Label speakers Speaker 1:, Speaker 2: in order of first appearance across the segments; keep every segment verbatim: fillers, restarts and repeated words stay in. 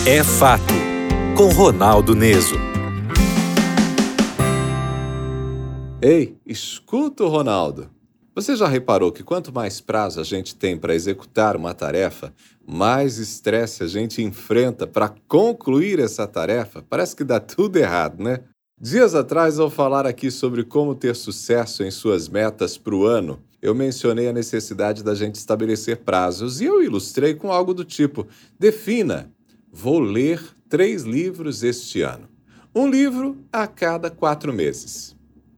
Speaker 1: É Fato, com Ronaldo Neso.
Speaker 2: Ei, escuta o Ronaldo. Você já reparou que quanto mais prazo a gente tem para executar uma tarefa, mais estresse a gente enfrenta para concluir essa tarefa? Parece que dá tudo errado, né? Dias atrás, ao falar aqui sobre como ter sucesso em suas metas para o ano, eu mencionei a necessidade da gente estabelecer prazos e eu ilustrei com algo do tipo: defina, vou ler três livros este ano. Um livro a cada quatro meses.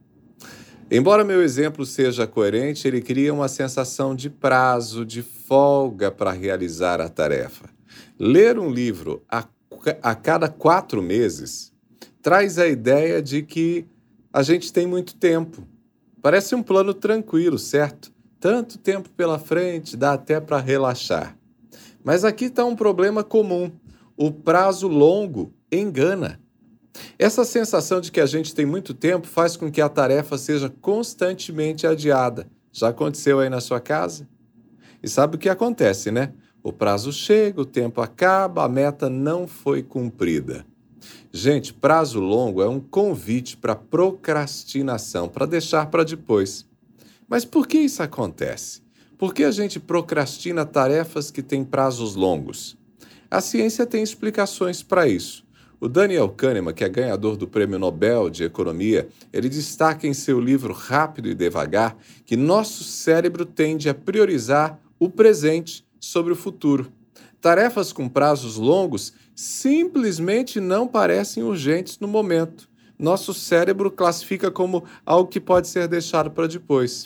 Speaker 2: Embora meu exemplo seja coerente, ele cria uma sensação de prazo, de folga para realizar a tarefa. Ler um livro a, a cada quatro meses traz a ideia de que a gente tem muito tempo. Parece um plano tranquilo, certo? Tanto tempo pela frente, dá até para relaxar. Mas aqui está um problema comum. O prazo longo engana. Essa sensação de que a gente tem muito tempo faz com que a tarefa seja constantemente adiada. Já aconteceu aí na sua casa? E sabe o que acontece, né? O prazo chega, o tempo acaba, a meta não foi cumprida. Gente, prazo longo é um convite para procrastinação, para deixar para depois. Mas por que isso acontece? Por que a gente procrastina tarefas que têm prazos longos? A ciência tem explicações para isso. O Daniel Kahneman, que é ganhador do Prêmio Nobel de Economia, ele destaca em seu livro Rápido e Devagar que nosso cérebro tende a priorizar o presente sobre o futuro. Tarefas com prazos longos simplesmente não parecem urgentes no momento. Nosso cérebro classifica como algo que pode ser deixado para depois.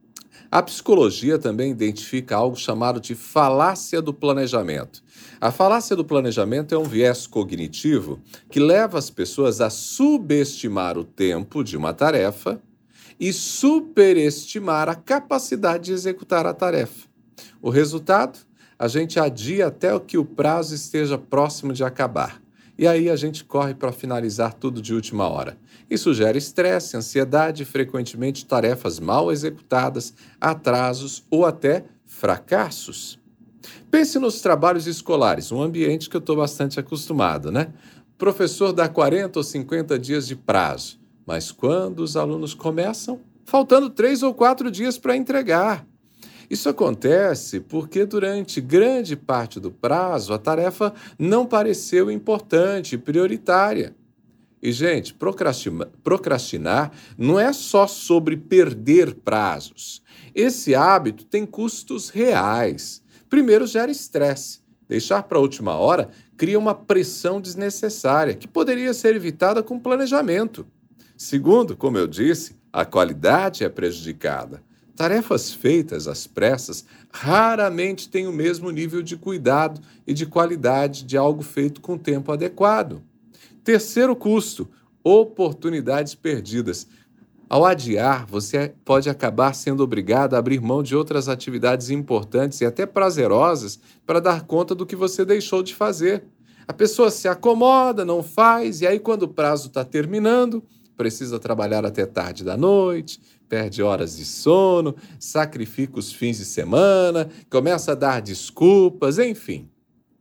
Speaker 2: A psicologia também identifica algo chamado de falácia do planejamento. A falácia do planejamento é um viés cognitivo que leva as pessoas a subestimar o tempo de uma tarefa e superestimar a capacidade de executar a tarefa. O resultado? A gente adia até que o prazo esteja próximo de acabar. E aí a gente corre para finalizar tudo de última hora. Isso gera estresse, ansiedade e, frequentemente, tarefas mal executadas, atrasos ou até fracassos. Pense nos trabalhos escolares, um ambiente que eu estou bastante acostumado, né? O professor dá quarenta ou cinquenta dias de prazo, mas quando os alunos começam, faltando três ou quatro dias para entregar. Isso acontece porque durante grande parte do prazo a tarefa não pareceu importante e prioritária. E, gente, procrastinar, procrastinar não é só sobre perder prazos. Esse hábito tem custos reais. Primeiro, gera estresse. Deixar para a última hora cria uma pressão desnecessária que poderia ser evitada com planejamento. Segundo, como eu disse, a qualidade é prejudicada. Tarefas feitas às pressas raramente têm o mesmo nível de cuidado e de qualidade de algo feito com tempo adequado. Terceiro custo, oportunidades perdidas. Ao adiar, você pode acabar sendo obrigado a abrir mão de outras atividades importantes e até prazerosas para dar conta do que você deixou de fazer. A pessoa se acomoda, não faz, e aí quando o prazo está terminando, precisa trabalhar até tarde da noite, perde horas de sono, sacrifica os fins de semana, começa a dar desculpas, enfim.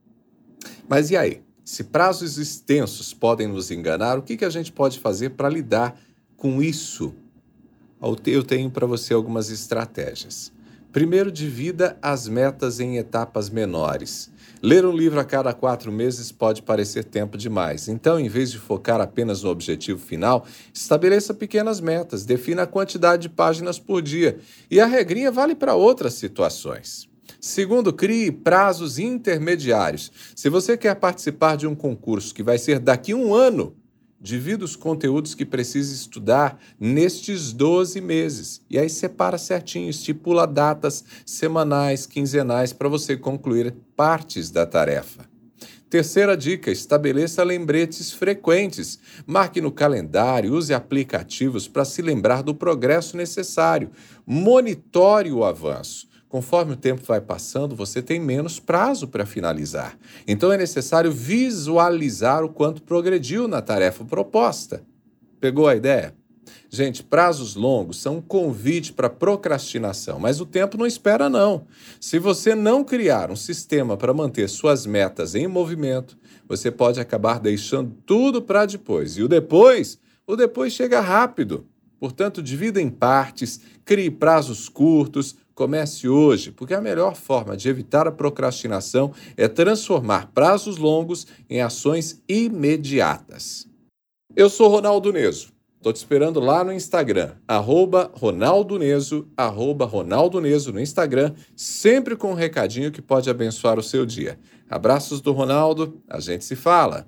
Speaker 2: Mas e aí? Se prazos extensos podem nos enganar, o que a gente pode fazer para lidar com isso? Eu tenho para você algumas estratégias. Primeiro, divida as metas em etapas menores. Ler um livro a cada quatro meses pode parecer tempo demais. Então, em vez de focar apenas no objetivo final, estabeleça pequenas metas, defina a quantidade de páginas por dia. E a regrinha vale para outras situações. Segundo, crie prazos intermediários. Se você quer participar de um concurso que vai ser daqui a um ano, divida os conteúdos que precisa estudar nestes doze meses. E aí separa certinho, estipula datas semanais, quinzenais, para você concluir partes da tarefa. Terceira dica, estabeleça lembretes frequentes. Marque no calendário, use aplicativos para se lembrar do progresso necessário. Monitore o avanço. Conforme o tempo vai passando, você tem menos prazo para finalizar. Então é necessário visualizar o quanto progrediu na tarefa proposta. Pegou a ideia? Gente, prazos longos são um convite para procrastinação, mas o tempo não espera não. Se você não criar um sistema para manter suas metas em movimento, você pode acabar deixando tudo para depois. E o depois, o depois chega rápido. Portanto, divida em partes, crie prazos curtos, comece hoje, porque a melhor forma de evitar a procrastinação é transformar prazos longos em ações imediatas. Eu sou Ronaldo Neso. Estou te esperando lá no Instagram, arroba Ronaldo Neso, arroba Ronaldo Neso no Instagram, sempre com um recadinho que pode abençoar o seu dia. Abraços do Ronaldo, a gente se fala.